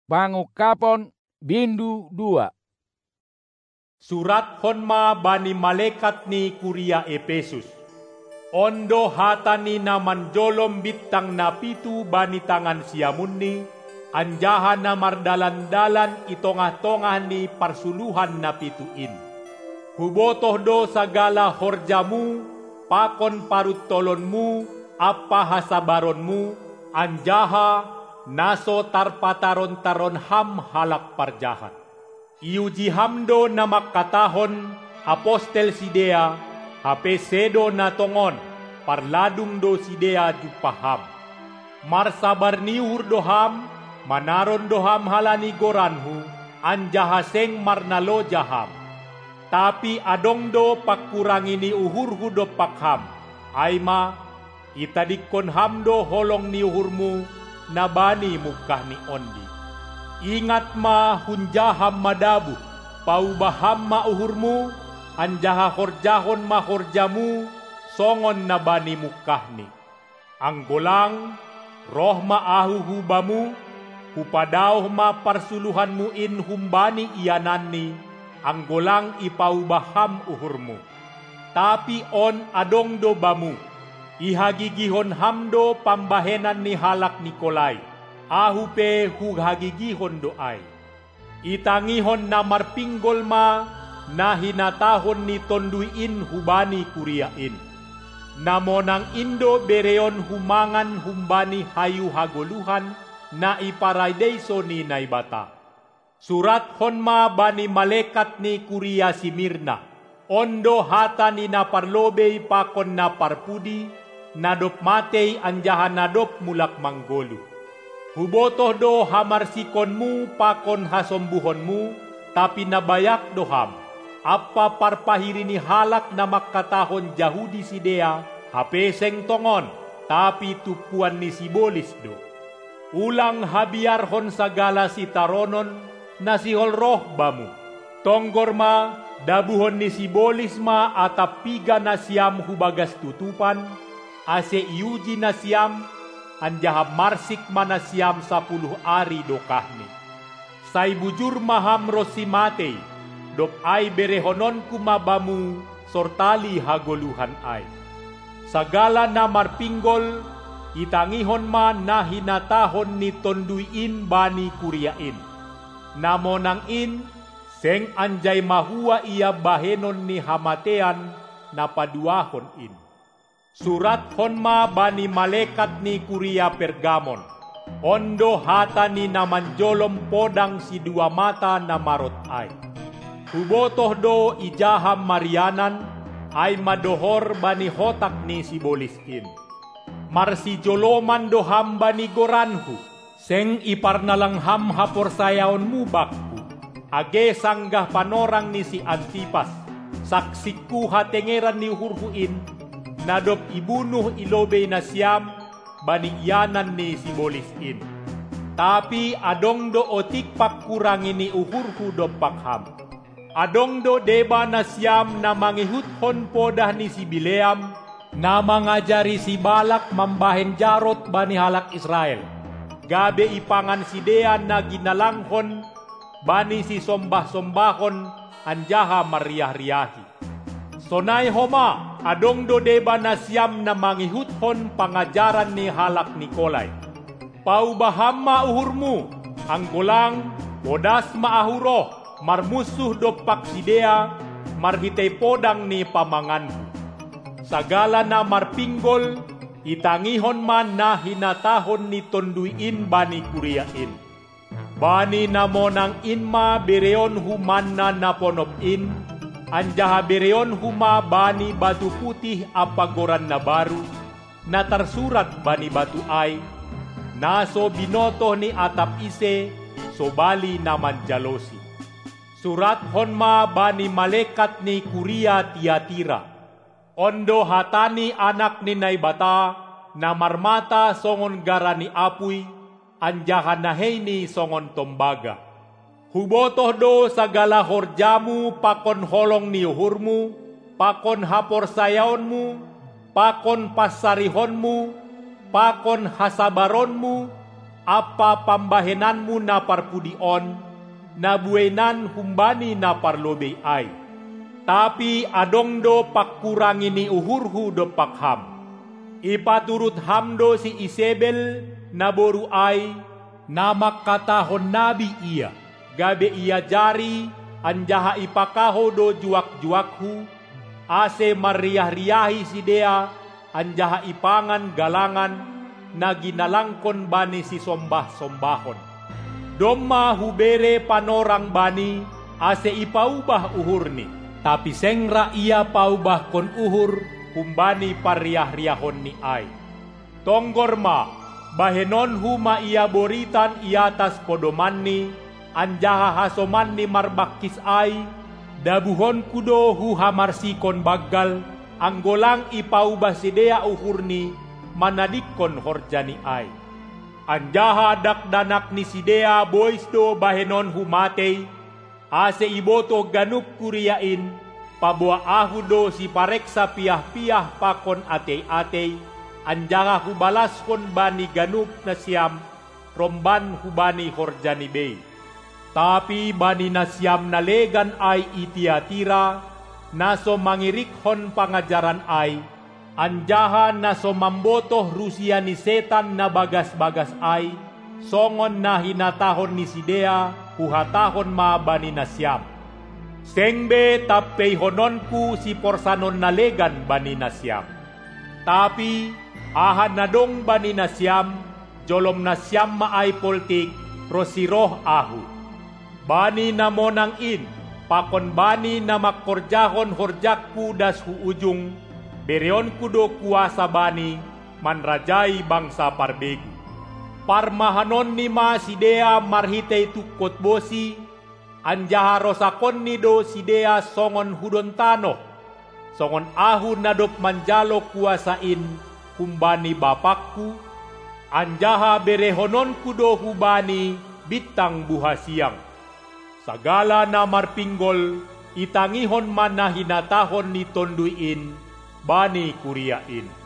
Pangukapon Bindu 2. Surat honma bani malaikat ni kuria Epesus. Ondo hatani naman jolom bitang napitu bani tangan siamun ni, anjahan na mardalan-dalan itongah-tongah ni parsuluhan napituin. Hubotoh do sagala horjamu, pakon parut tolonmu, apa hasabaronmu, anjaha naso tarpataron-taron ham halak parjahat. Iuji hamdo na makatahon apostel sidea, hape sedo na tongon, parladung do sidea jupaham. Marsabar niuhur doham, manaron doham halani goranhu, anjaha seng marnalo jaham. Tapi adong do pakurangi ni uhurhu do pakham, aima itadikon hamdo holong ni uhurmu, nabani mukah ni ondi. Ingat ma hunjaham madabu, paubaham ma uhurmu, anjaha horjahon ma horjamu, songon nabani mukah ni. Anggolang, roh ma ahu hubamu, hupadauh ma parsuluhanmu in humbani ianani, anggolang ipaubaham uhurmu. Tapi on adong do bamu, ihagigihon hamdo pambahenan ni halak Nikolai, ahupe hughagigihon doay. Itangihon na marpinggol ma, na hinatahon ni tonduin hubani kuriain. Namonang indo bereon humangan humbani hayu hagoluhan, na iparaideso ni naibata. Surat honma bani malaikat ni kuria Simirna, ondo hata ni naparlobey pakon naparpudi, nadop matei anjahan nadop mulak manggolu. Hubotoh do hamarsikonmu pakon hasombuhonmu, tapi nabayak doham, apa parpahiri ni halak na makatahon Yahudi sidea, hape seng tongon, tapi tupuan ni sibolis do. Ulang habiarhon sagala sitaronon, nasihol roh bamu. Tonggorma, dabuhon ni sibolis ma atap piga na siam hubagas tutupan, ase iuji na siam, anjaha marsik mana siam 10 ari dokahni. Say bujur maham rosimate, dop ay berehonon kumabamu, sortali hagoluhan ay. Sagala na marpinggol, itangihon ma na hinatahon ni tonduin bani kuriain. Namonang in, seng anjay mahua ia bahenon ni hamatean na paduahon in. Surat honma bani malaikat ni kuria Pergamon, ondo hata ni namanjolom podang si dua mata na marot ay. Hubotoh do ijaham marianan, ay madohor bani hotak ni sibolis in. Marsi joloman doham bani goranhu, seng iparnalangham hapor sayaon mubakku. Age sanggah panorang ni si Antipas, saksiku hatengeran ni hurhuin, nadop ibunuh ilobey na siam, bani iyanan ni sibolis in. Tapi adong do otik pakurangi ni uhurhu do pakham. Adong do deba na siam na mangihuthon podah ni si Bileam, na mangajari si Balak mambahen jarot bani halak Israel. Gabe ipangan si Dean na ginalanghon, bani si sombah-sombahon, anjaha mariah-riahi. Sonay homa, adong do deba na siyam na mangihuthon pangajaran ni halak Nikolai. Paubaham ma uhurmu, anggolang, bodas maahuroh, marmusuh do paksidea, marhitay podang ni pamanganhu. Sagala na marpinggol, itangihon man na hinatahon ni tonduin bani kuriain. Bani namonang inma bereon human na naponop in, anjaha bereon huma bani batu putih apagoran na baru, na tersurat bani batu ay, naso binoto ni atap ise, sobali naman jalosi. Surat honma bani malaikat ni kuria Tiatira, ondo hatani anak ni naibata, na marmata songon garani apuy, anjaha naheni songon tombaga. Hubotoh do sagala horjamu pakon holong ni uhurmu, pakon hapor sayaonmu, pakon pasarihonmu, pakon hasabaronmu, apa pambahenanmu na parpudion, na buenan humbani na parlobei ay. Tapi adong do pakkurangi ni uhurhu do pakham. Ipaturut hamdo si Isabel na boru ay, na makatahon nabi iya. Gabe iya jari, anjaha ipakaho do juak-juakhu, ase mariah-riahi si dea, anjaha ipangan galangan, na ginalangkon bani si sombah-sombahon. Domma hubere panorang bani, ase ipaubah uhurni. Tapi sengra ia paubah kon uhur, humbani pariah-riahon ni ay. Tonggorma, bahenon huma ia boritan iatas podomanni, anjaha hasomanni marbakis ay, dabuhon kudo hu hamarsikon baggal, anggolang ipaubah sidea uhurni, manadikon horjani ay. Anjaha dakdanak ni sidea boys do bahenon humatei, ase iboto ganup kuriain, pabuah ahudo si pareksa piah-piah pakon atei-atei, anjaha hubalaskon bani ganup na siam, romban hubani horjani bei. Tapi bani na siam nalegan ay itiatira, naso mangirikhon pangajaran ay, anjaha naso mambotoh Rusia ni setan na bagas-bagas ay, songon na hinatahon ni sidea, huhatahon ma bani na siam. Sengbe tapay hononku si porsanon nalegan bani na siam. Tapi ahan na dong bani na siam, jolom na siam maay poltik, rosiroh ahu. Bani na monang in, pakon bani na makorjahon horjakku das huujung, bereon kudo kuasa bani, manrajai bangsa parbegu. Parmahanon ni ma sidea marhitei tukot bosi, anjaha rosakon ni do sidea songon hudon tanoh, songon ahu nadop manjalo kuasain, humbani bapakku, anjaha berehonon kudo hubani, bitang buha siang. Sagala na marpinggol, itangihon man na hinatahon ni tonduin, bani kuriain.